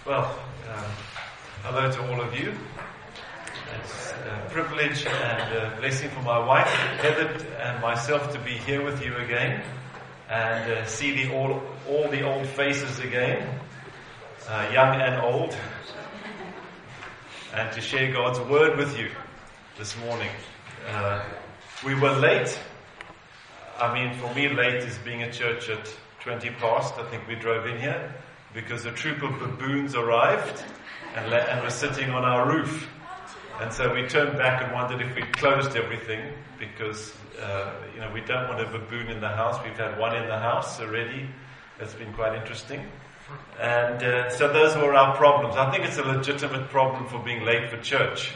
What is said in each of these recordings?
Well, hello to all of you. It's a privilege and a blessing for my wife, Heather, and myself to be here with you again and see all the old faces again, young and old, and to share God's word with you this morning. We were late. I mean, for me, late is being at church at 20 past. I think we drove in here because a troop of baboons arrived and were sitting on our roof. And so we turned back and wondered if we'd closed everything because, we don't want a baboon in the house. We've had one in the house already. That's been quite interesting. And so those were our problems. I think it's a legitimate problem for being late for church.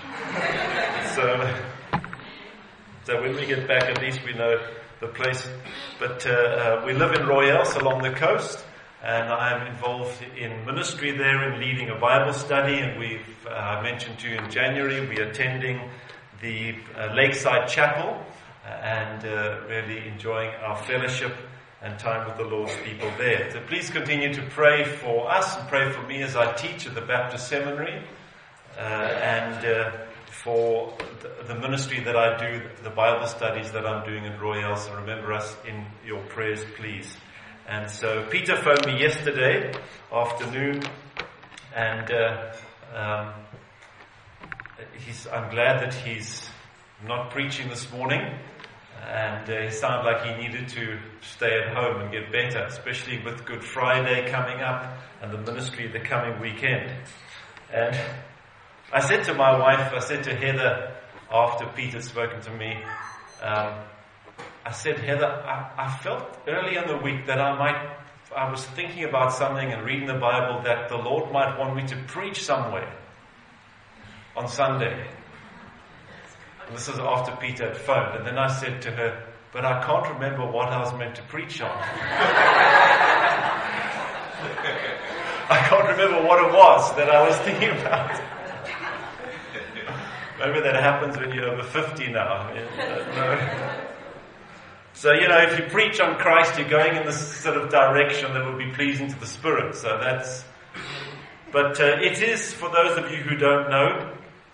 So when we get back, at least we know the place. But we live in Royals along the coast. And I'm involved in ministry there in leading a Bible study. And I mentioned to you in January, we're attending the Lakeside Chapel and really enjoying our fellowship and time with the Lord's people there. So please continue to pray for us and pray for me as I teach at the Baptist Seminary and for the ministry that I do, the Bible studies that I'm doing in Royals. And remember us in your prayers, please. And so Peter phoned me yesterday afternoon, and I'm glad that he's not preaching this morning, and he sounded like he needed to stay at home and get better, especially with Good Friday coming up and the ministry the coming weekend. And I said to my wife, I said to Heather after Peter had spoken to me, I said, Heather, I felt early in the week that I was thinking about something and reading the Bible that the Lord might want me to preach somewhere on Sunday. And this was after Peter had phoned. And then I said to her, but I can't remember what I was meant to preach on. I can't remember what it was that I was thinking about. Maybe that happens when you're over 50 now. No. So, if you preach on Christ, you're going in this sort of direction that will be pleasing to the Spirit. So but it is, for those of you who don't know,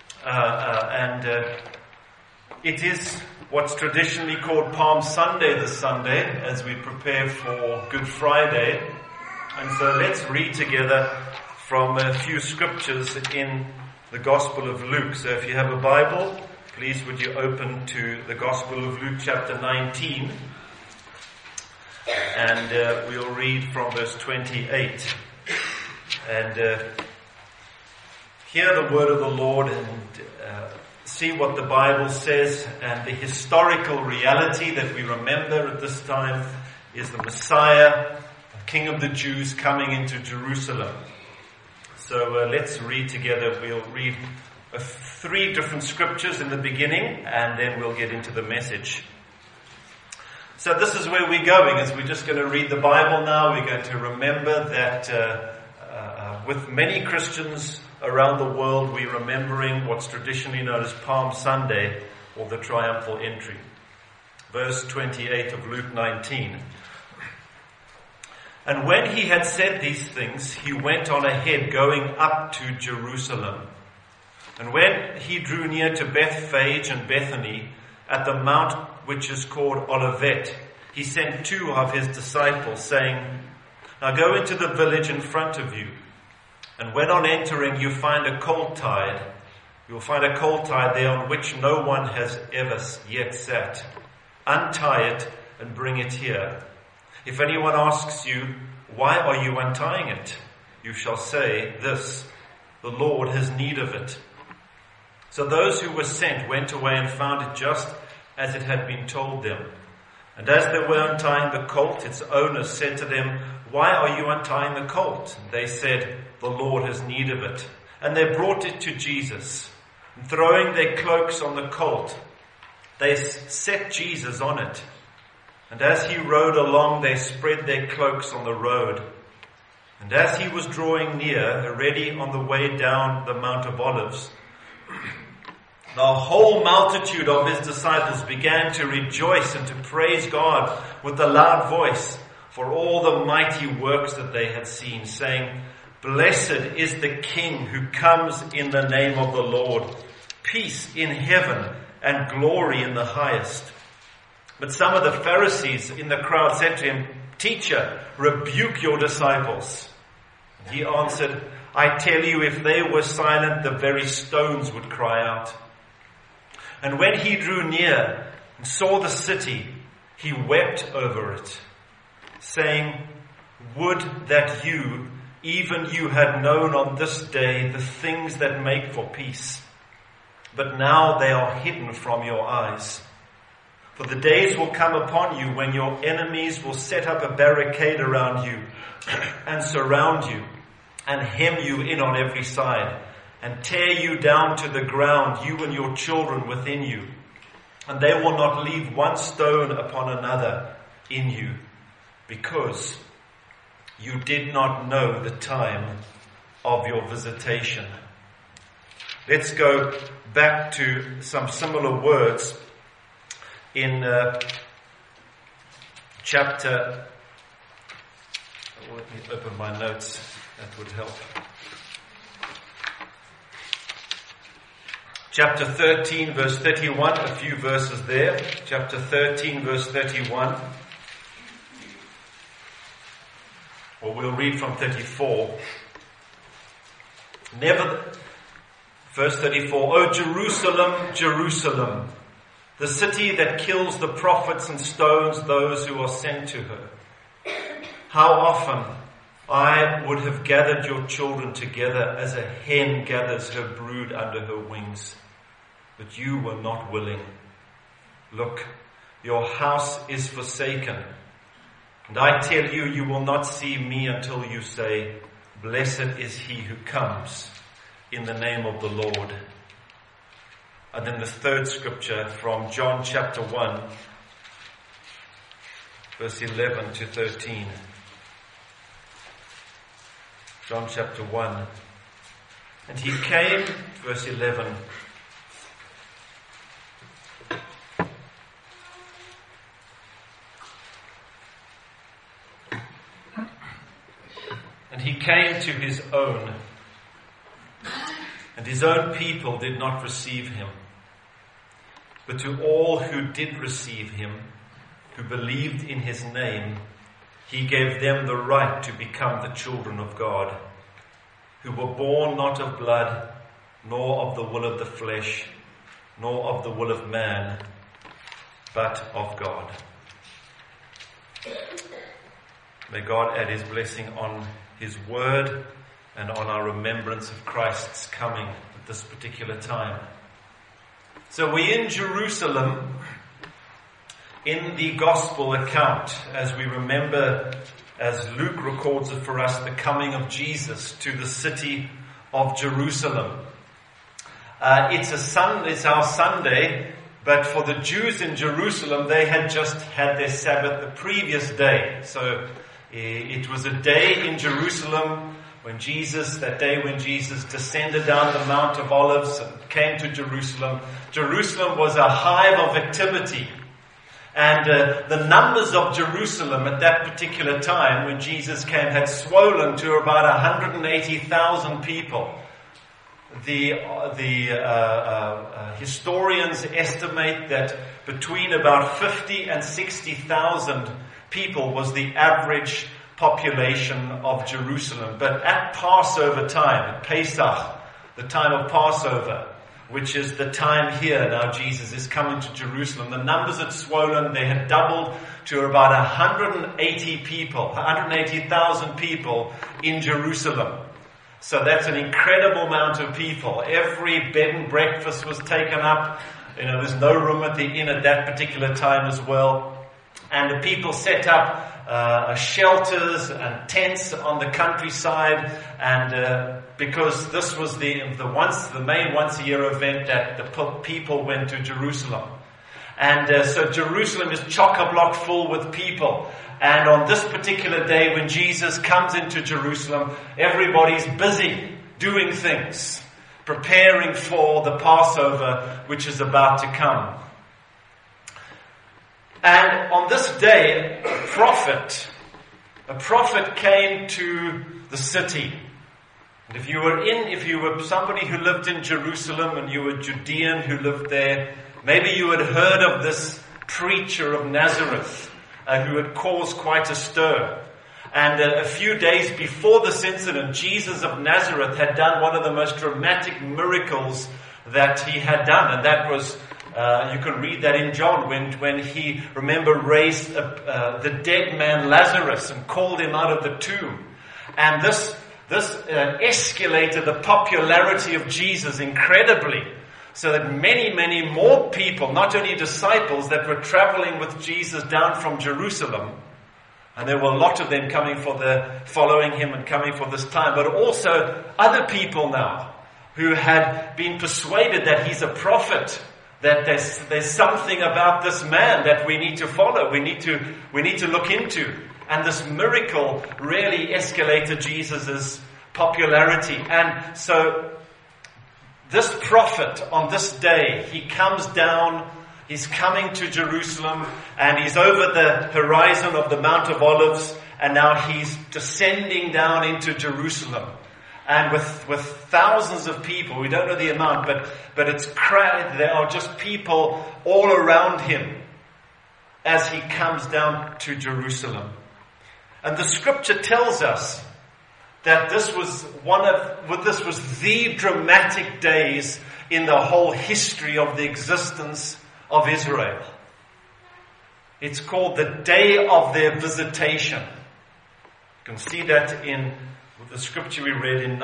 it is what's traditionally called Palm Sunday this Sunday as we prepare for Good Friday. And so let's read together from a few scriptures in the Gospel of Luke. So if you have a Bible, please would you open to the Gospel of Luke chapter 19, and we'll read from verse 28. And hear the word of the Lord and see what the Bible says. And the historical reality that we remember at this time is the Messiah, King of the Jews, coming into Jerusalem. So let's read together. We'll read 3 different scriptures in the beginning, and then we'll get into the message. So this is where we're going, is we're just going to read the Bible now. We're going to remember that with many Christians around the world, we're remembering what's traditionally known as Palm Sunday, or the triumphal entry. Verse 28 of Luke 19. And when he had said these things, he went on ahead, going up to Jerusalem. And when he drew near to Bethphage and Bethany, at the mount which is called Olivet, he sent 2 of his disciples, saying, Now go into the village in front of you, and when on entering you find a colt tied, you will find a colt tied there on which no one has ever yet sat. Untie it and bring it here. If anyone asks you, Why are you untying it? You shall say this, The Lord has need of it. So those who were sent went away and found it just as it had been told them. And as they were untying the colt, its owners said to them, Why are you untying the colt? And they said, The Lord has need of it. And they brought it to Jesus. And throwing their cloaks on the colt, they set Jesus on it. And as he rode along, they spread their cloaks on the road. And as he was drawing near, already on the way down the Mount of Olives, the whole multitude of his disciples began to rejoice and to praise God with a loud voice for all the mighty works that they had seen, saying, Blessed is the King who comes in the name of the Lord. Peace in heaven and glory in the highest. But some of the Pharisees in the crowd said to him, Teacher, rebuke your disciples. And he answered, I tell you, if they were silent, the very stones would cry out. And when he drew near and saw the city, he wept over it, saying, Would that you, even you, had known on this day the things that make for peace. But now they are hidden from your eyes. For the days will come upon you when your enemies will set up a barricade around you and surround you and hem you in on every side and tear you down to the ground, you and your children within you. And they will not leave one stone upon another in you, because you did not know the time of your visitation. Let's go back to some similar words in chapter. Let me open my notes. That would help. Chapter 13, verse 31, a few verses there. Chapter 13, verse 31. Or we'll read from 34. Verse 34, O Jerusalem, Jerusalem, the city that kills the prophets and stones those who are sent to her. How often I would have gathered your children together as a hen gathers her brood under her wings. But you were not willing. Look, your house is forsaken. And I tell you, you will not see me until you say, Blessed is he who comes in the name of the Lord. And then the third scripture from John chapter 1, verse 11 to 13. John chapter 1. And he came, verse 11. And he came to his own, and his own people did not receive him. But to all who did receive him, who believed in his name, he gave them the right to become the children of God, who were born not of blood, nor of the will of the flesh, nor of the will of man, but of God. May God add his blessing on his word and on our remembrance of Christ's coming at this particular time. So we're in Jerusalem in the gospel account, as we remember, as Luke records it for us, the coming of Jesus to the city of Jerusalem. It's our Sunday, but for the Jews in Jerusalem, they had just had their Sabbath the previous day. So it was a day in Jerusalem that day when Jesus descended down the Mount of Olives and came to Jerusalem. Jerusalem was a hive of activity. And the numbers of Jerusalem at that particular time when Jesus came had swollen to about 180,000 people. The historians estimate that between about 50 and 60,000 people was the average population of Jerusalem. But at Passover time, at Pesach, the time of Passover, which is the time here now Jesus is coming to Jerusalem, the numbers had swollen. They had doubled to about 180,000 people in Jerusalem. So that's an incredible amount of people. Every bed and breakfast was taken up. There's no room at the inn at that particular time as well. And the people set up shelters and tents on the countryside, and because this was the main once-a-year event that the people went to Jerusalem. And so Jerusalem is chock-a-block full with people. And on this particular day when Jesus comes into Jerusalem, everybody's busy doing things, preparing for the Passover which is about to come. And on this day, a prophet came to the city And if you were somebody who lived in Jerusalem and you were Judean who lived there, maybe you had heard of this preacher of Nazareth who had caused quite a stir. And a few days before this incident, Jesus of Nazareth had done one of the most dramatic miracles that he had done. And that was, you can read that in John, when he, remember, raised the dead man Lazarus and called him out of the tomb. And this escalated the popularity of Jesus incredibly. So that many, many more people, not only disciples, that were traveling with Jesus down from Jerusalem, and there were a lot of them following him and coming for this time, but also other people now who had been persuaded that he's a prophet, that there's something about this man that we need to follow, we need to look into. And this miracle really escalated Jesus' popularity. And so this prophet on this day, he comes down, he's coming to Jerusalem, and he's over the horizon of the Mount of Olives, and now he's descending down into Jerusalem. And with thousands of people, we don't know the amount, but it's crowded. There are just people all around him as he comes down to Jerusalem. And the scripture tells us that this was the dramatic days in the whole history of the existence of Israel. It's called the day of their visitation. You can see that in the scripture we read in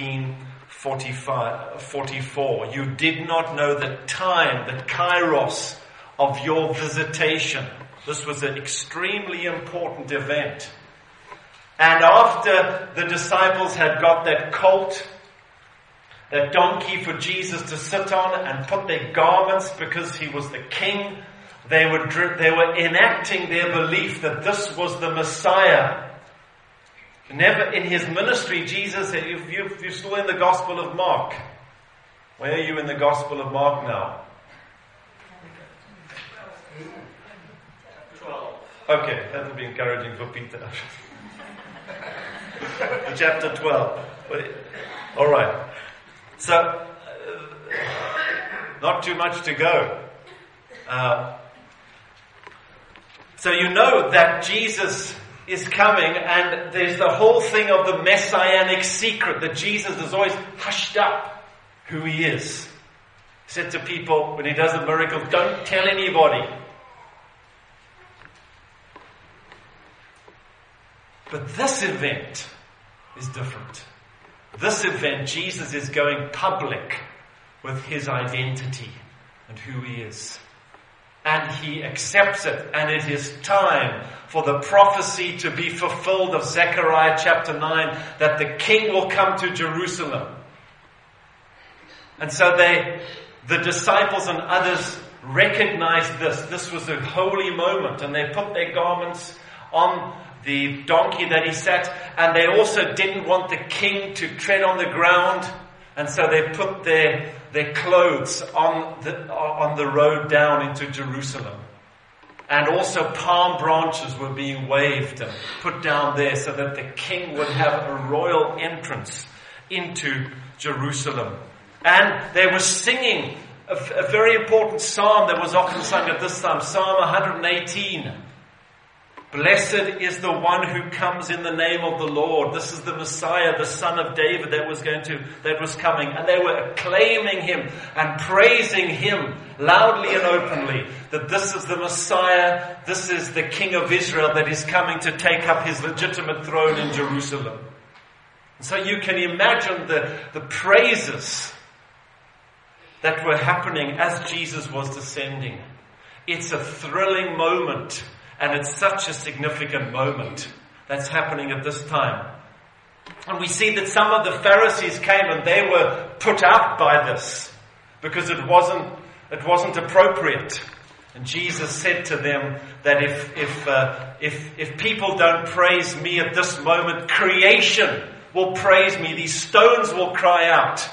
1944. You did not know the time, the kairos of your visitation. This was an extremely important event. And after the disciples had got that colt, that donkey for Jesus to sit on, and put their garments because he was the king, they were enacting their belief that this was the Messiah. Never in his ministry, Jesus said, you're still in the Gospel of Mark. Where are you in the Gospel of Mark now? 12. Okay, that would be encouraging for Peter. Chapter 12. All right. So, not too much to go. So you know that Jesus is coming, and there's the whole thing of the messianic secret that Jesus has always hushed up who he is. He said to people when he does a miracle, don't tell anybody. But this event is different. This event, Jesus is going public with his identity and who he is. And he accepts it, and it is time for the prophecy to be fulfilled of Zechariah chapter 9, that the king will come to Jerusalem. And so the disciples and others recognized this. This was a holy moment, and they put their garments on the donkey that he sat, and they also didn't want the king to tread on the ground, and so they put their clothes on the road down into Jerusalem. And also palm branches were being waved and put down there so that the king would have a royal entrance into Jerusalem. And they were singing a very important psalm that was often sung at this time, Psalm 118. Blessed is the one who comes in the name of the Lord. This is the Messiah, the son of David that was coming. And they were acclaiming him and praising him loudly and openly, that this is the Messiah, this is the King of Israel that is coming to take up his legitimate throne in Jerusalem. So you can imagine the praises that were happening as Jesus was descending. It's a thrilling moment. And it's such a significant moment that's happening at this time. And we see that some of the Pharisees came and they were put out by this because it wasn't appropriate. And Jesus said to them that if people don't praise me at this moment, creation will praise me. These stones will cry out.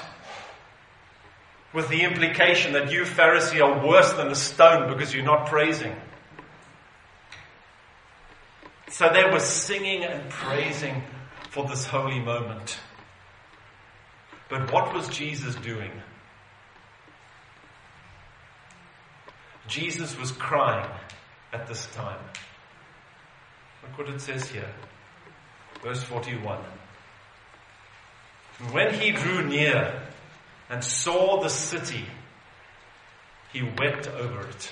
With the implication that you, Pharisee, are worse than a stone because you're not praising. So they were singing and praising for this holy moment. But what was Jesus doing? Jesus was crying at this time. Look what it says here. Verse 41. When he drew near and saw the city, he wept over it.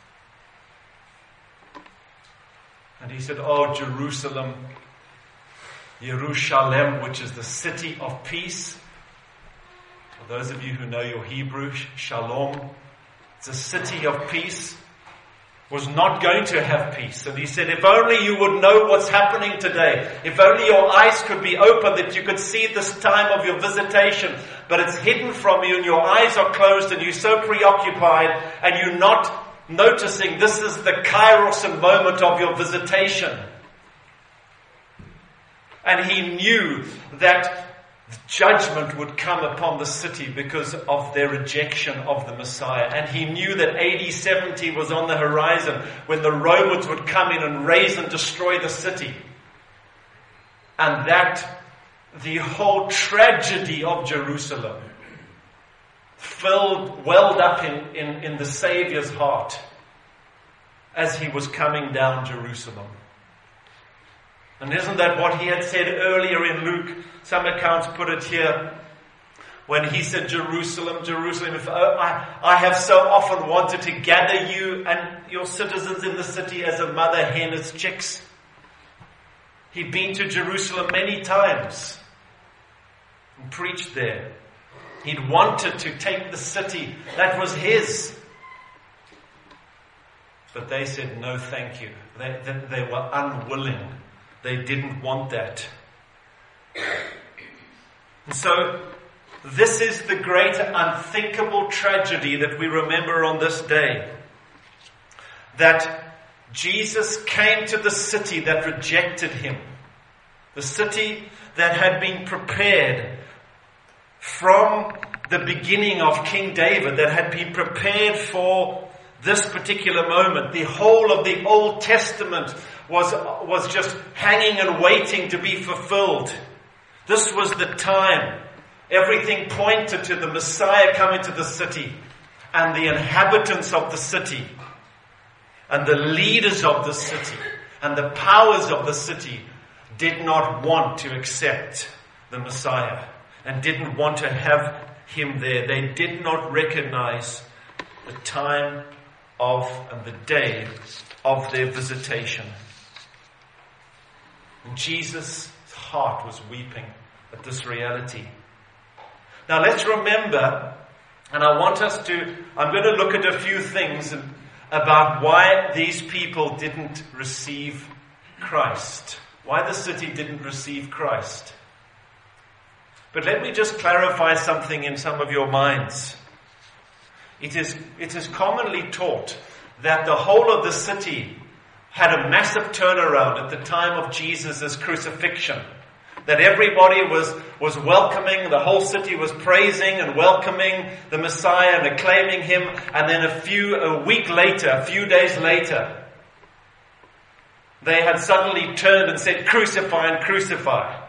And he said, "Oh, Jerusalem, Yerushalem, which is the city of peace." For those of you who know your Hebrew, Shalom, it's a city of peace, was not going to have peace. And he said, if only you would know what's happening today. If only your eyes could be open that you could see this time of your visitation. But it's hidden from you and your eyes are closed and you're so preoccupied and you're not noticing this is the kairos and moment of your visitation. And he knew that judgment would come upon the city because of their rejection of the Messiah. And he knew that AD 70 was on the horizon when the Romans would come in and raze and destroy the city. And that the whole tragedy of Jerusalem welled up in the Savior's heart as he was coming down Jerusalem. And isn't that what he had said earlier in Luke? Some accounts put it here. When he said, Jerusalem, Jerusalem, I have so often wanted to gather you and your citizens in the city as a mother hen its chicks. He'd been to Jerusalem many times and preached there. He'd wanted to take the city that was his. But they said, no thank you. They were unwilling. They didn't want that. And so, this is the great unthinkable tragedy that we remember on this day. That Jesus came to the city that rejected him. The city that had been prepared from the beginning of King David, that had been prepared for this particular moment. The whole of the Old Testament was just hanging and waiting to be fulfilled. This was the time. Everything pointed to the Messiah coming to the city, and the inhabitants of the city, and the leaders of the city, and the powers of the city did not want to accept the Messiah and didn't want to have him there. They did not recognize the time of and the day of their visitation. And Jesus' heart was weeping at this reality. Now let's remember, and I'm going to look at a few things about why these people didn't receive Christ. Why the city didn't receive Christ. But let me just clarify something in some of your minds. It is commonly taught that the whole of the city had a massive turnaround at the time of Jesus' crucifixion. That everybody was welcoming, the whole city was praising and welcoming the Messiah and acclaiming him. And then a few days later, they had suddenly turned and said, crucify and crucify.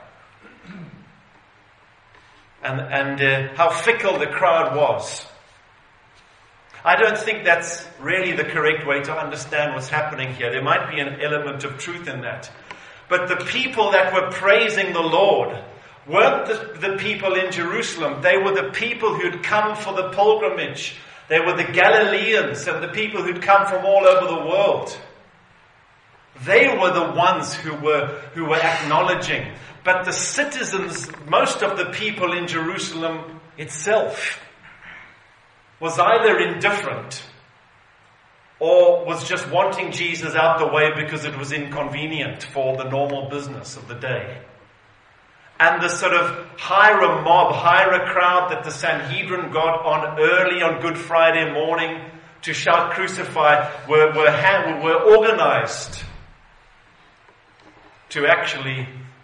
And how fickle the crowd was. I don't think that's really the correct way to understand what's happening here. There might be an element of truth in that. But the people that were praising the Lord weren't the people in Jerusalem. They were the people who'd come for the pilgrimage. They were the Galileans and the people who'd come from all over the world. They were the ones who were acknowledging. But the citizens, most of the people in Jerusalem itself, was either indifferent or was just wanting Jesus out the way because it was inconvenient for the normal business of the day. And the sort of hire crowd that the Sanhedrin got on early on Good Friday morning to shout crucify were organized to actually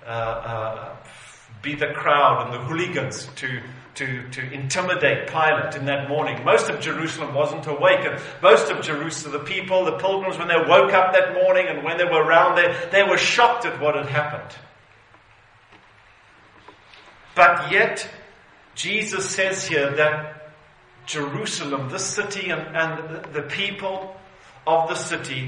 be the crowd and the hooligans to intimidate Pilate in that morning. Most of Jerusalem wasn't awake, and most of Jerusalem, the people, the pilgrims, when they woke up that morning and when they were around there, they were shocked at what had happened. But yet, Jesus says here that Jerusalem, the city and the people of the city,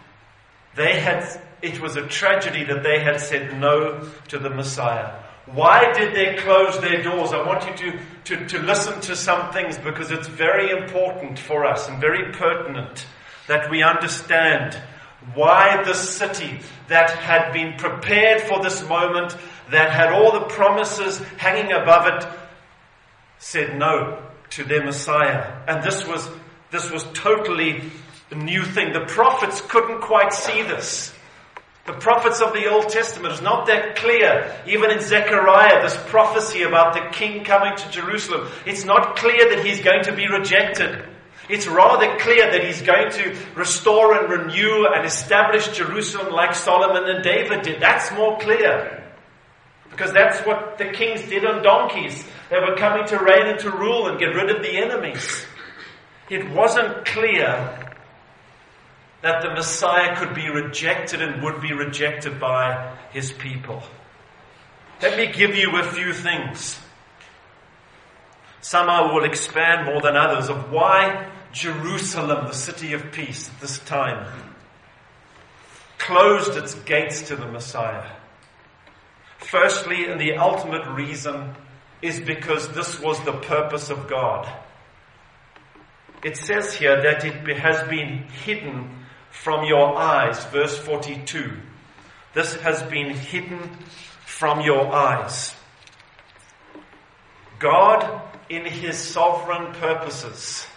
it was a tragedy that they had said no to the Messiah. Why did they close their doors? I want you to listen to some things, because it's very important for us and very pertinent that we understand why the city that had been prepared for this moment, that had all the promises hanging above it, said no to their Messiah. And this was totally a new thing. The prophets couldn't quite see this. The prophets of the Old Testament is not that clear. Even in Zechariah, this prophecy about the king coming to Jerusalem, it's not clear that he's going to be rejected. It's rather clear that he's going to restore and renew and establish Jerusalem like Solomon and David did. That's more clear. Because that's what the kings did on donkeys. They were coming to reign and to rule and get rid of the enemies. It wasn't clear that the Messiah could be rejected and would be rejected by his people. Let me give you a few things. Some I will expand more than others, of why Jerusalem, the city of peace at this time, closed its gates to the Messiah. Firstly, and the ultimate reason, is because this was the purpose of God. It says here that it has been hidden from your eyes. Verse 42. This has been hidden from your eyes. God, in his sovereign purposes,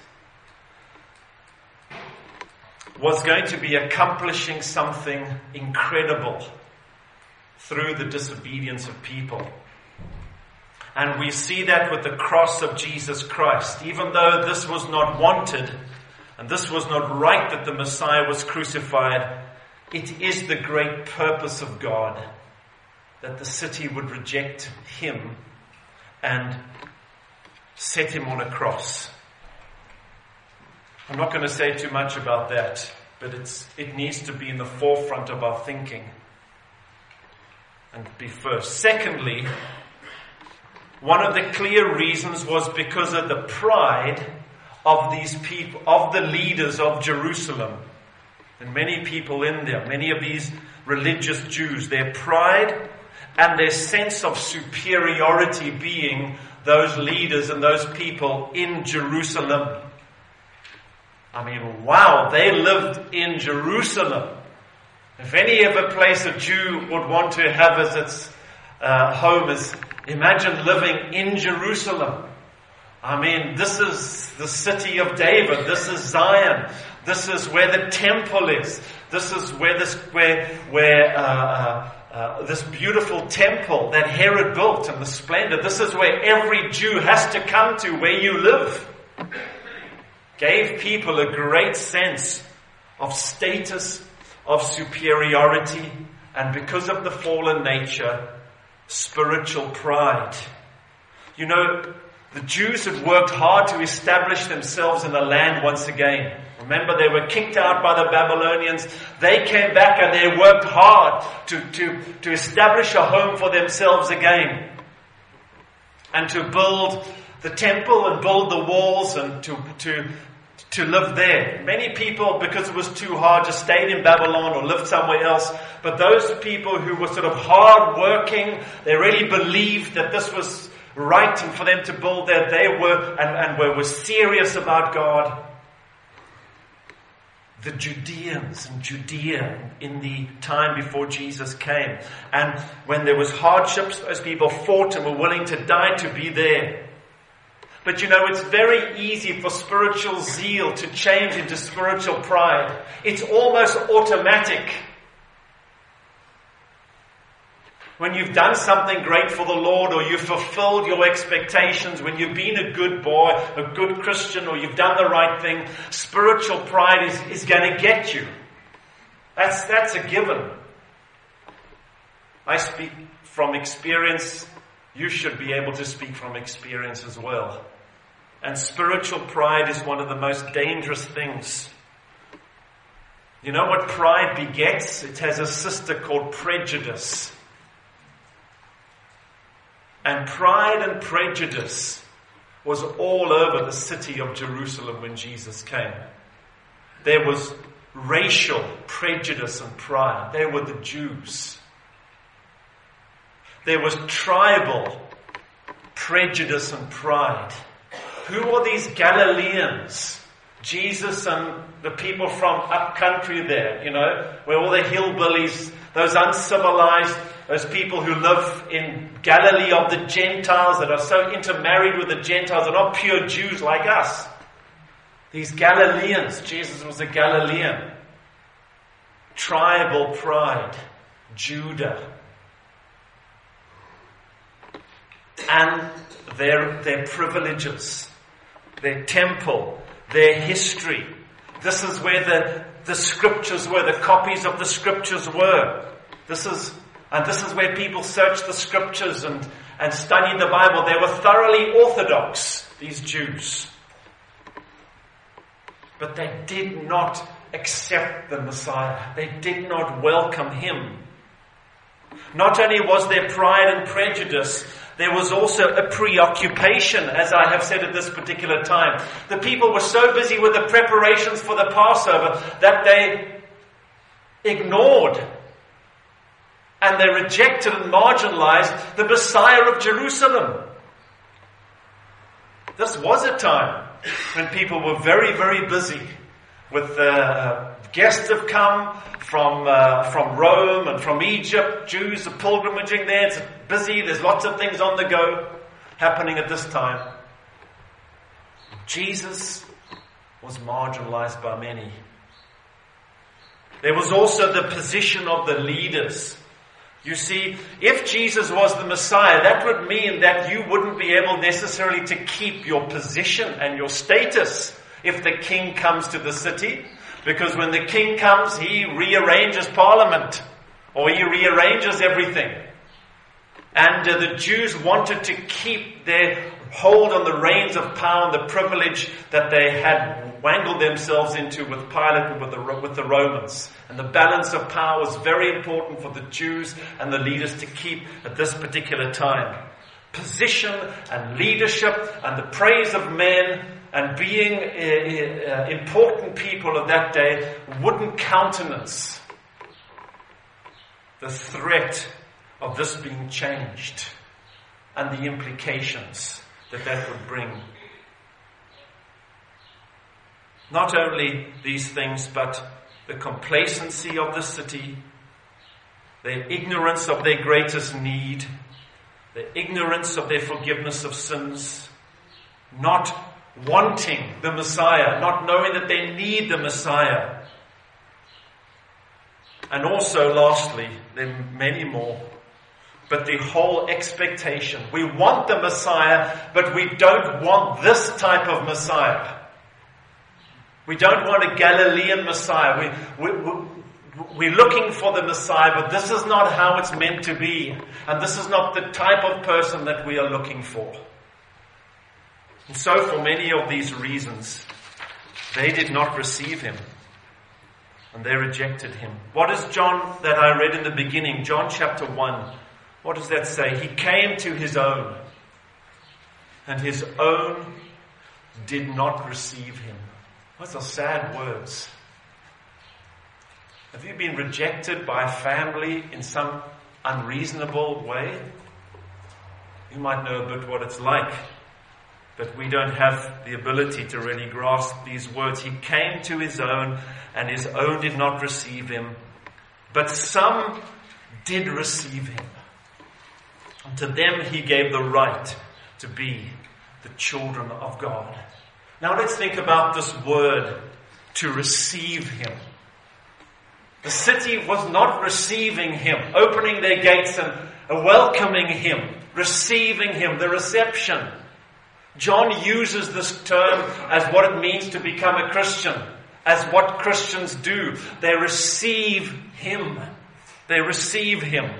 was going to be accomplishing something incredible through the disobedience of people. And we see that with the cross of Jesus Christ. Even though this was not wanted, and this was not right that the Messiah was crucified, it is the great purpose of God that the city would reject him and set him on a cross. I'm not going to say too much about that, but it needs to be in the forefront of our thinking and be first. Secondly, one of the clear reasons was because of the pride of these people, of the leaders of Jerusalem. And many people in there, many of these religious Jews, their pride and their sense of superiority being those leaders and those people in Jerusalem. I mean, wow, they lived in Jerusalem. If any other place a Jew would want to have as its home is, imagine living in Jerusalem. I mean, this is the city of David. This is Zion. This is where the temple is. This is where this beautiful temple that Herod built and the splendor. This is where every Jew has to come to, where you live. Gave people a great sense of status, of superiority, and because of the fallen nature, spiritual pride. You know, the Jews had worked hard to establish themselves in the land once again. Remember, they were kicked out by the Babylonians. They came back and they worked hard to establish a home for themselves again. And to build the temple and build the walls and to live there. Many people, because it was too hard, just stayed in Babylon or lived somewhere else. But those people who were sort of hard working, they really believed that this was right and for them to build there, they were serious about God. The Judeans and Judea in the time before Jesus came. And when there was hardships, those people fought and were willing to die to be there. But you know, it's very easy for spiritual zeal to change into spiritual pride. It's almost automatic. When you've done something great for the Lord, or you've fulfilled your expectations, when you've been a good boy, a good Christian, or you've done the right thing, spiritual pride is going to get you. That's a given. I speak from experience. You should be able to speak from experience as well. And spiritual pride is one of the most dangerous things. You know what pride begets? It has a sister called prejudice. And pride and prejudice was all over the city of Jerusalem when Jesus came. There was racial prejudice and pride. They were the Jews. There was tribal prejudice and pride. Who are these Galileans? Jesus and the people from up country there, where all the hillbillies, those uncivilized, those people who live in Galilee of the Gentiles that are so intermarried with the Gentiles, are not pure Jews like us. These Galileans, Jesus was a Galilean. Tribal pride, Judah. And their privileges, their temple, their history. This is where the scriptures were, the copies of the scriptures were. This is where people searched the scriptures and studied the Bible. They were thoroughly orthodox, these Jews. But they did not accept the Messiah. They did not welcome him. Not only was there pride and prejudice, there was also a preoccupation, as I have said at this particular time. The people were so busy with the preparations for the Passover that they ignored and they rejected and marginalized the Messiah of Jerusalem. This was a time when people were very, very busy with guests have come from Rome and from Egypt. Jews are pilgrimaging there. It's busy. There's lots of things on the go happening at this time. Jesus was marginalized by many. There was also the position of the leaders. You see, if Jesus was the Messiah, that would mean that you wouldn't be able necessarily to keep your position and your status if the king comes to the city. Because when the king comes, he rearranges parliament, or he rearranges everything. And the Jews wanted to keep their hold on the reins of power and the privilege that they had wangled themselves into with Pilate and with the Romans. And the balance of power was very important for the Jews and the leaders to keep at this particular time. Position and leadership and the praise of men and being important people of that day wouldn't countenance the threat of this being changed and the implications that would bring. Not only these things, but the complacency of the city, their ignorance of their greatest need, the ignorance of their forgiveness of sins, not wanting the Messiah, not knowing that they need the Messiah. And also, lastly, there are many more, but the whole expectation. We want the Messiah, but we don't want this type of Messiah. We don't want a Galilean Messiah. We're looking for the Messiah, but this is not how it's meant to be. And this is not the type of person that we are looking for. And so for many of these reasons, they did not receive him. And they rejected him. What is John that I read in the beginning? John chapter 1. What does that say? He came to his own, and his own did not receive him. Those are sad words. Have you been rejected by a family in some unreasonable way? You might know a bit what it's like, but we don't have the ability to really grasp these words. He came to his own, and his own did not receive him. But some did receive him. And to them he gave the right to be the children of God. Now let's think about this word, to receive him. The city was not receiving him, opening their gates and welcoming him, receiving him, the reception. John uses this term as what it means to become a Christian, as what Christians do. They receive him. They receive him.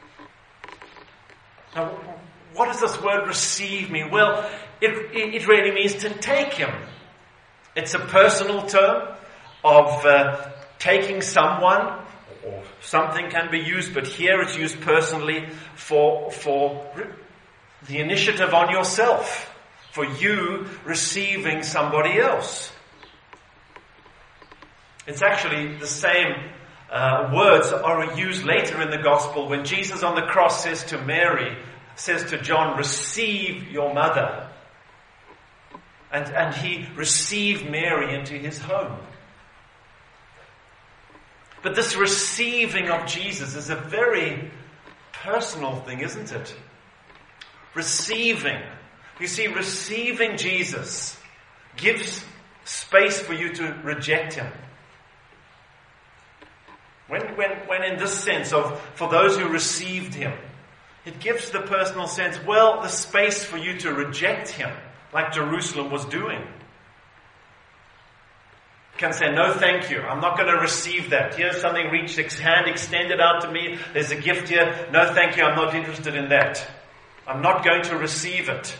Now, what does this word receive mean? Well, it really means to take him. It's a personal term of taking someone, or something can be used, but here it's used personally for the initiative on yourself for you receiving somebody else. It's actually the same words are used later in the gospel when Jesus on the cross says to Mary, says to John, receive your mother. And he received Mary into his home. But this receiving of Jesus is a very personal thing, isn't it? Receiving. You see, receiving Jesus gives space for you to reject him. When in this sense of, for those who received him, it gives the personal sense, well, the space for you to reject him, like Jerusalem was doing. You can say, no thank you, I'm not going to receive that. Here's something hand extended out to me, there's a gift here, no thank you, I'm not interested in that. I'm not going to receive it.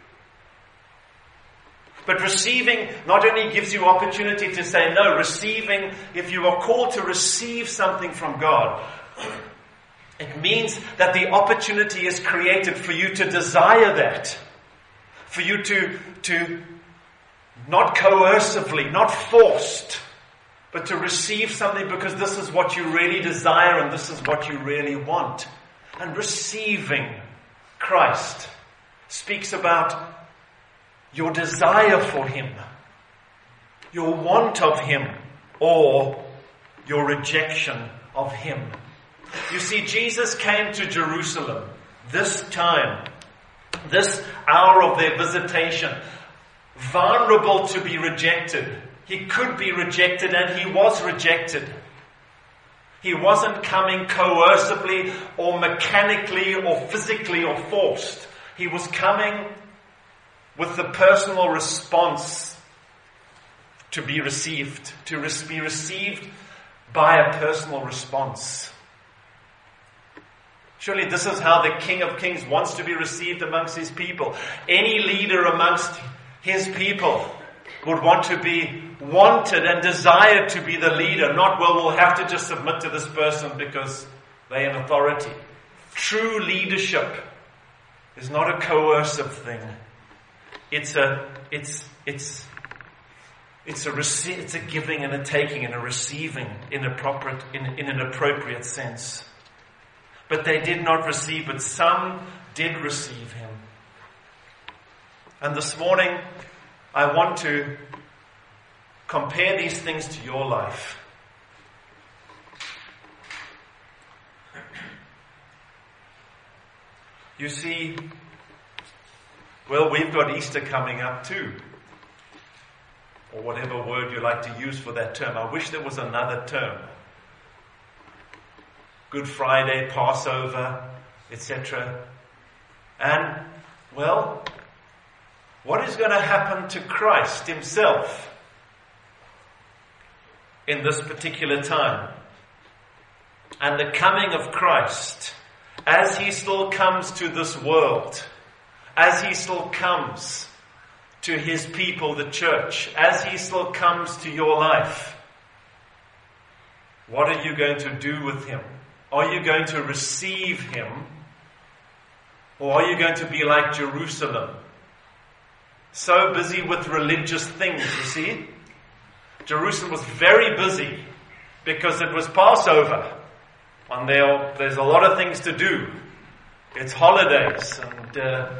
But receiving not only gives you opportunity to say no, receiving, if you are called to receive something from God, it means that the opportunity is created for you to desire that. For you to not coercively, not forced, but to receive something because this is what you really desire and this is what you really want. And receiving Christ speaks about your desire for him, your want of him, or your rejection of him. You see, Jesus came to Jerusalem this time, this hour of their visitation, vulnerable to be rejected. He could be rejected, and he was rejected. He wasn't coming coercively or mechanically or physically or forced. He was coming with the personal response to be received, be received by a personal response. Surely this is how the King of Kings wants to be received amongst his people. Any leader amongst his people would want to be wanted and desired to be the leader, not, well, we'll have to just submit to this person because they're in authority. True leadership is not a coercive thing. It's a giving and a taking and a receiving in an appropriate sense. But they did not receive, but some did receive him. And this morning, I want to compare these things to your life. You see, well, we've got Easter coming up too. Or whatever word you like to use for that term. I wish there was another term. Good Friday, Passover, etc. And, well, what is going to happen to Christ himself in this particular time? And the coming of Christ, as he still comes to this world, as he still comes to his people, the church, as he still comes to your life, what are you going to do with him? Are you going to receive him? Or are you going to be like Jerusalem? So busy with religious things, you see. Jerusalem was very busy because it was Passover. And there's a lot of things to do. It's holidays and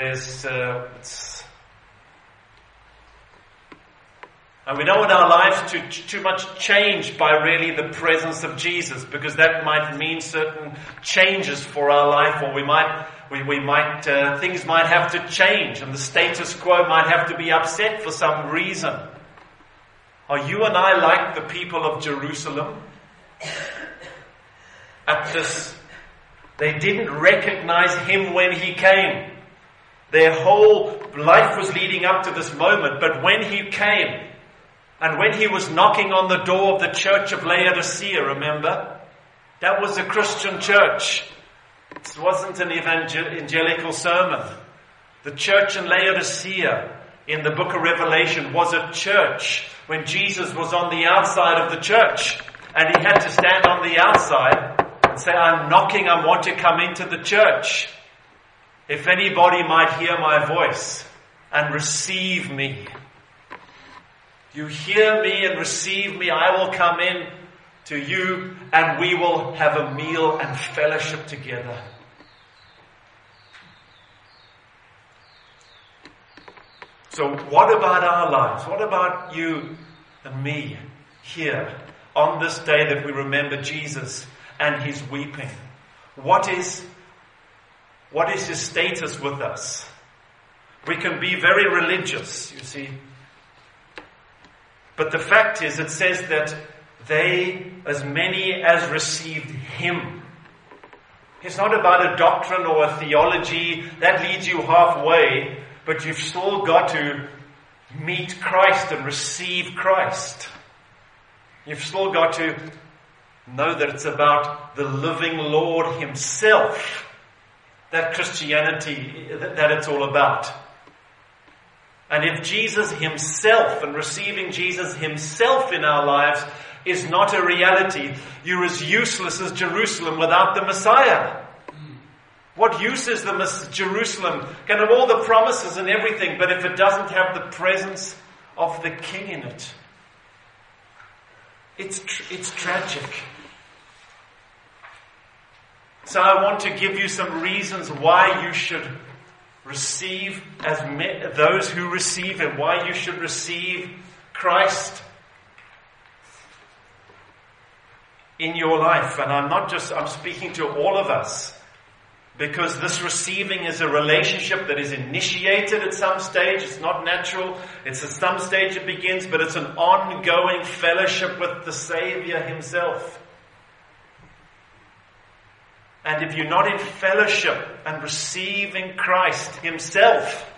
and we don't want our lives to too much changed by really the presence of Jesus, because that might mean certain changes for our life, or things might have to change, and the status quo might have to be upset for some reason. Are you and I like the people of Jerusalem? They didn't recognize him when he came. Their whole life was leading up to this moment, but when he came, and when he was knocking on the door of the church of Laodicea, remember? That was a Christian church. It wasn't an evangelical sermon. The church in Laodicea in the book of Revelation was a church when Jesus was on the outside of the church. And he had to stand on the outside and say, I'm knocking, I want to come into the church. If anybody might hear my voice and receive me. You hear me and receive me, I will come in to you and we will have a meal and fellowship together. So what about our lives? What about you and me here on this day that we remember Jesus and his weeping? What is his status with us? We can be very religious, you see. But the fact is, it says that they, as many as received him. It's not about a doctrine or a theology that leads you halfway, but you've still got to meet Christ and receive Christ. You've still got to know that it's about the living Lord himself. That Christianity, that it's all about. And if Jesus himself and receiving Jesus himself in our lives is not a reality, you're as useless as Jerusalem without the Messiah. What use is the Jerusalem? Can have all the promises and everything, but if it doesn't have the presence of the King in it, it's tragic. So I want to give you some reasons why you should receive those who receive him, why you should receive Christ in your life. And I'm speaking to all of us, because this receiving is a relationship that is initiated at some stage. It's not natural. It's at some stage it begins, but it's an ongoing fellowship with the Savior himself. And if you're not in fellowship and receiving Christ himself,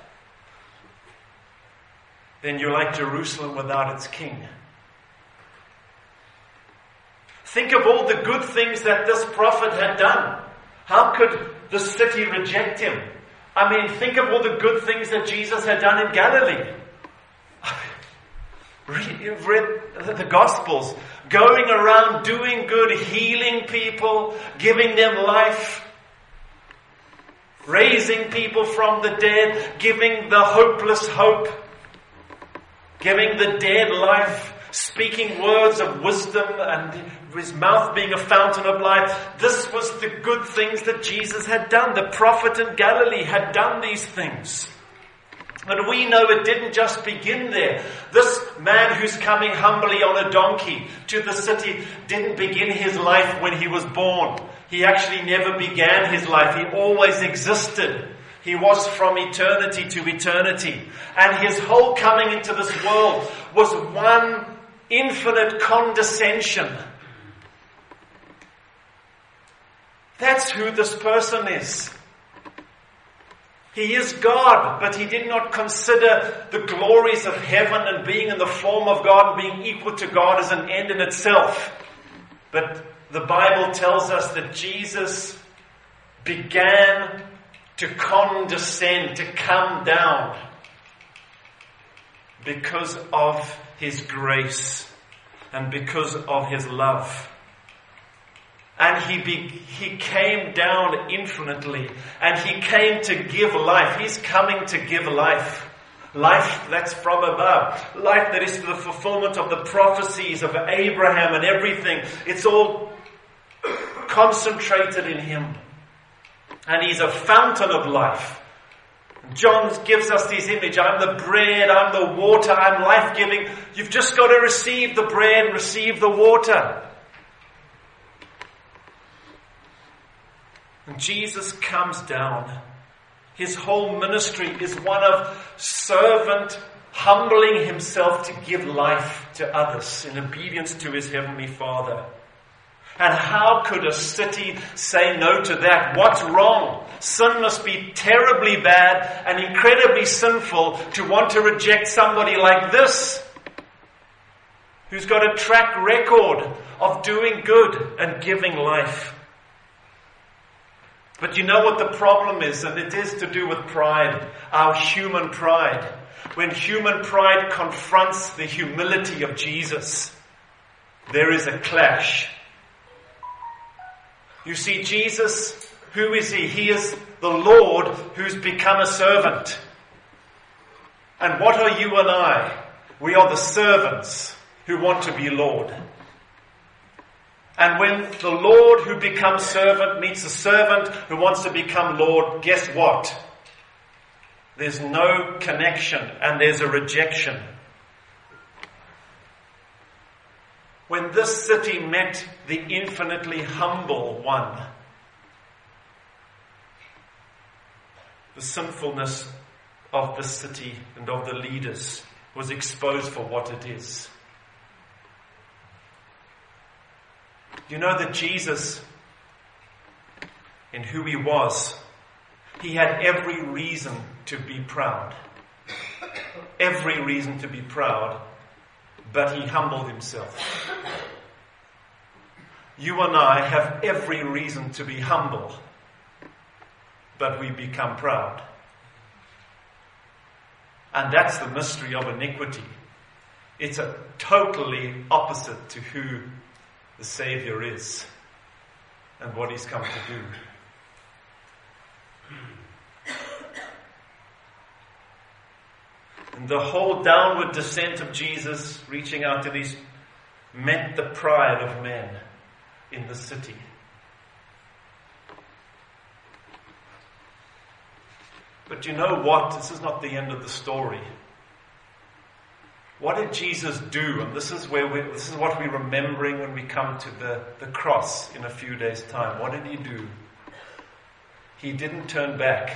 then you're like Jerusalem without its king. Think of all the good things that this prophet had done. How could the city reject him? I mean, think of all the good things that Jesus had done in Galilee. You've read the Gospels, going around doing good, healing people, giving them life, raising people from the dead, giving the hopeless hope, giving the dead life, speaking words of wisdom, and his mouth being a fountain of life. This was the good things that Jesus had done. The prophet in Galilee had done these things. But we know it didn't just begin there. This man who's coming humbly on a donkey to the city didn't begin his life when he was born. He actually never began his life. He always existed. He was from eternity to eternity. And his whole coming into this world was one infinite condescension. That's who this person is. He is God, but he did not consider the glories of heaven and being in the form of God and being equal to God as an end in itself. But the Bible tells us that Jesus began to condescend, to come down because of his grace and because of his love. And he came down infinitely, and he came to give life. He's coming to give life. Life that's from above. Life that is the fulfillment of the prophecies of Abraham and everything. It's all concentrated in him. And he's a fountain of life. John gives us this image. I'm the bread, I'm the water, I'm life-giving. You've just got to receive the bread and receive the water. And Jesus comes down. His whole ministry is one of servant, humbling himself to give life to others in obedience to his heavenly Father. And how could a city say no to that? What's wrong? Sin must be terribly bad and incredibly sinful to want to reject somebody like this, who's got a track record of doing good and giving life. But you know what the problem is, and it is to do with pride, our human pride. When human pride confronts the humility of Jesus, there is a clash. You see, Jesus Who is he? He is the Lord who's become a servant. And what are you and I? We are the servants who want to be Lord. And when the Lord who becomes servant meets a servant who wants to become Lord, guess what? There's no connection and there's a rejection. When this city met the infinitely humble one, the sinfulness of the city and of the leaders was exposed for what it is. You know that Jesus, in who he was, he had every reason to be proud. Every reason to be proud, but he humbled himself. You and I have every reason to be humble, but we become proud. And that's the mystery of iniquity. It's a totally opposite to who the Savior is and what he's come to do. And the whole downward descent of Jesus, reaching out to these, met the pride of men in the city. But you know what? This is not the end of the story. What did Jesus do? And this is what we're remembering when we come to the cross in a few days' time. What did he do? He didn't turn back.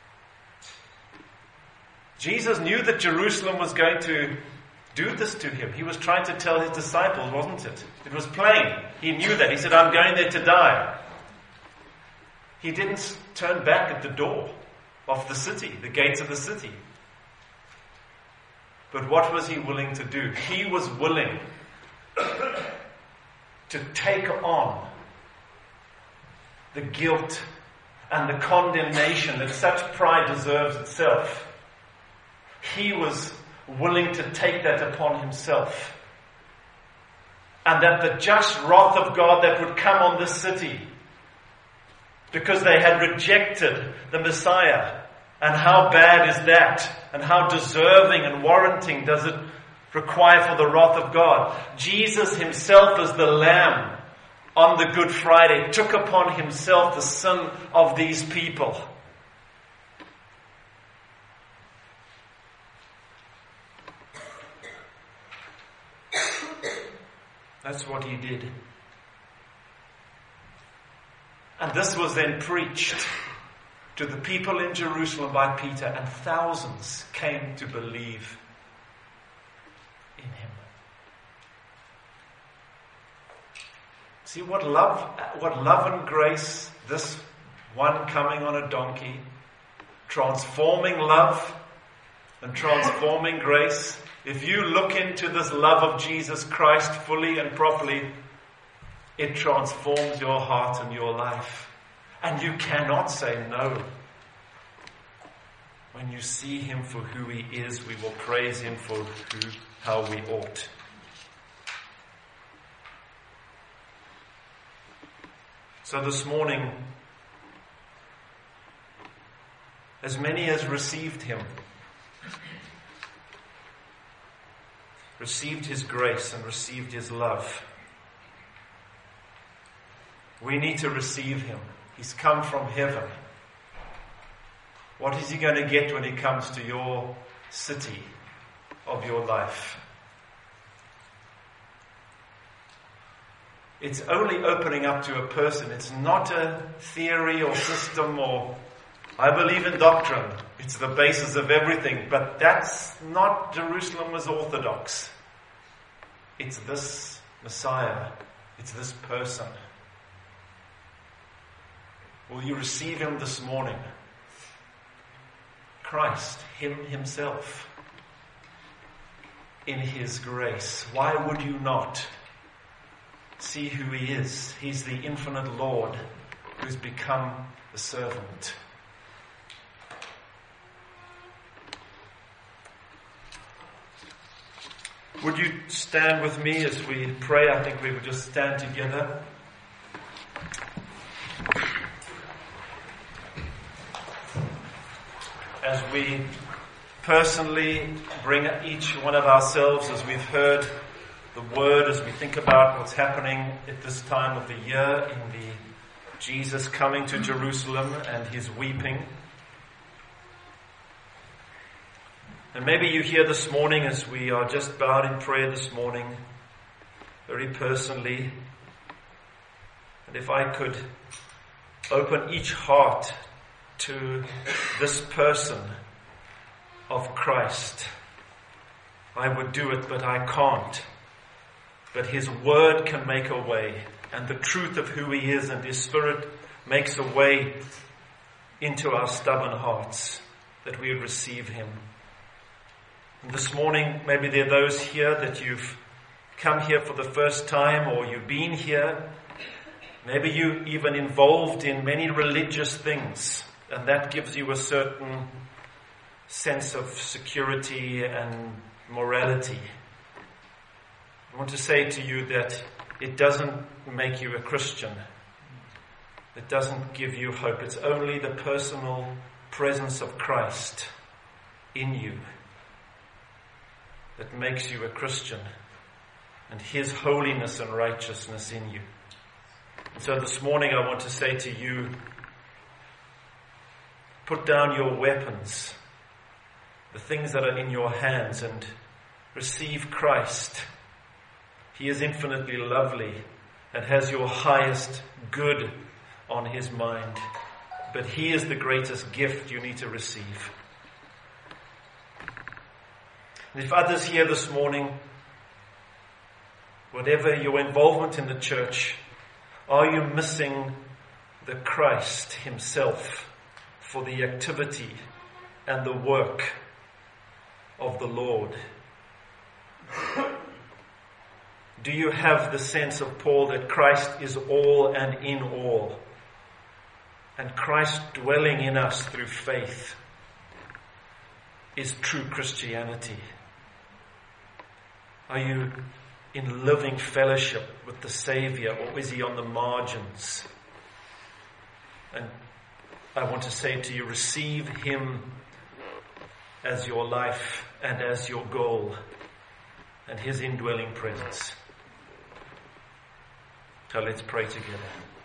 Jesus knew that Jerusalem was going to do this to him. He was trying to tell his disciples, wasn't it? It was plain. He knew that. He said, I'm going there to die. He didn't turn back at the door of the city, the gates of the city. But what was he willing to do? He was willing to take on the guilt and the condemnation that such pride deserves itself. He was willing to take that upon himself. And that the just wrath of God that would come on this city, because they had rejected the Messiah. And how bad is that? And how deserving and warranting does it require for the wrath of God? Jesus himself as the Lamb on the Good Friday took upon himself the sin of these people. That's what he did. And this was then preached to the people in Jerusalem by Peter, and thousands came to believe in him. See what love and grace, this one coming on a donkey, transforming love and transforming grace. If you look into this love of Jesus Christ fully and properly, it transforms your heart and your life. And you cannot say no. When you see him for who he is, we will praise him for how we ought. So this morning, as many as received him, received his grace and received his love, we need to receive him. He's come from heaven. What is he going to get when he comes to your city of your life? It's only opening up to a person. It's not a theory or system or I believe in doctrine. It's the basis of everything. But that's not Jerusalem was orthodox. It's this Messiah. It's this person. Will you receive him this morning? Christ, him himself, in his grace. Why would you not see who he is? He's the infinite Lord who's become a servant. Would you stand with me as we pray? I think we would just stand together. as we personally bring each one of ourselves, as we've heard the word, as we think about what's happening at this time of the year in the Jesus coming to Jerusalem and his weeping. And maybe you hear this morning, as we are just bowed in prayer this morning, very personally, and if I could open each heart to this person of Christ, I would do it, but I can't. But his word can make a way, and the truth of who he is and his Spirit makes a way into our stubborn hearts, that we would receive him. And this morning, maybe there are those here that you've come here for the first time, or you've been here. Maybe you're even involved in many religious things, and that gives you a certain sense of security and morality. I want to say to you that it doesn't make you a Christian. It doesn't give you hope. It's only the personal presence of Christ in you that makes you a Christian, and his holiness and righteousness in you. And so this morning I want to say to you, put down your weapons, the things that are in your hands, and receive Christ. He is infinitely lovely and has your highest good on his mind. But he is the greatest gift you need to receive. And if others here this morning, whatever your involvement in the church, are you missing the Christ himself for the activity and the work of the Lord? Do you have the sense of Paul that Christ is all and in all, and Christ dwelling in us through faith is true Christianity? Are you in living fellowship with the Savior, or is he on the margins? And I want to say to you, receive him as your life and as your goal, and his indwelling presence. So let's pray together.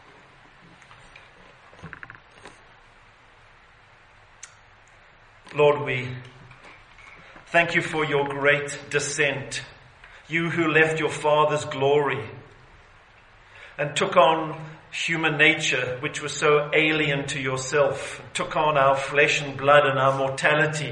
Lord, we thank you for your great descent. You who left your Father's glory and took on human nature, which was so alien to yourself, and took on our flesh and blood and our mortality.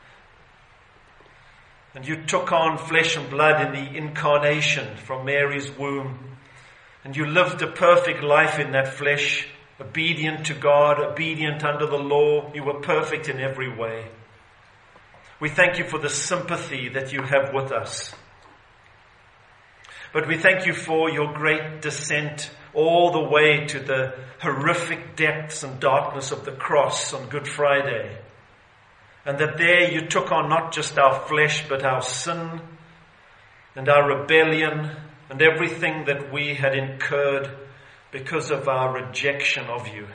And you took on flesh and blood in the incarnation from Mary's womb. And you lived a perfect life in that flesh, obedient to God, obedient under the law. You were perfect in every way. We thank you for the sympathy that you have with us. But we thank you for your great descent all the way to the horrific depths and darkness of the cross on Good Friday. And that there you took on not just our flesh, but our sin and our rebellion and everything that we had incurred because of our rejection of you.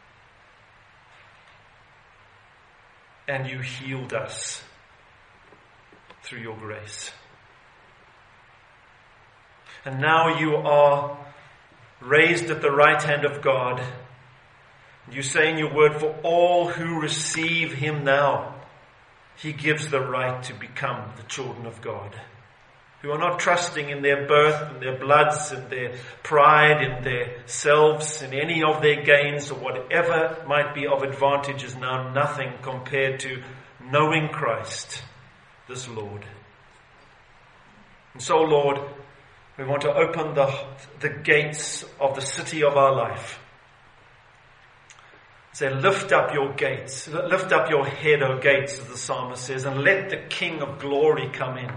And you healed us through your grace. And now you are raised at the right hand of God. You say in your word, for all who receive him now, he gives the right to become the children of God. Who are not trusting in their birth, in their bloods, in their pride, in their selves, in any of their gains, or whatever might be of advantage is now nothing compared to knowing Christ, this Lord. And so, Lord, we want to open the gates of the city of our life. Say, lift up your gates, lift up your head, O gates, as the psalmist says, and let the King of glory come in.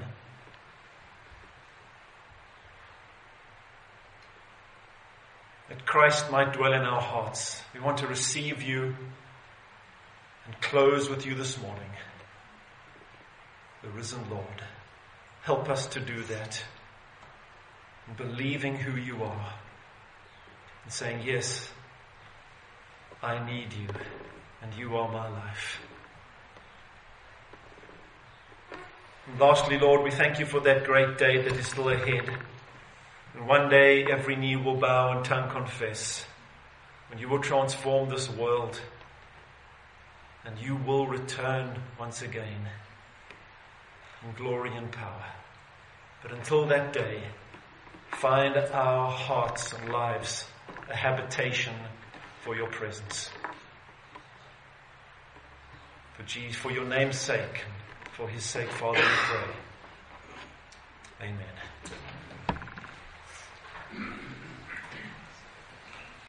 That Christ might dwell in our hearts. We want to receive you and close with you this morning. The risen Lord. Help us to do that. And believing who you are. And saying, yes, I need you. And you are my life. And lastly, Lord, we thank you for that great day that is still ahead. And one day every knee will bow and tongue confess. And you will transform this world. And you will return once again in glory and power. But until that day, find our hearts and lives a habitation for your presence. For your name's sake, for his sake, Father, we pray. Amen.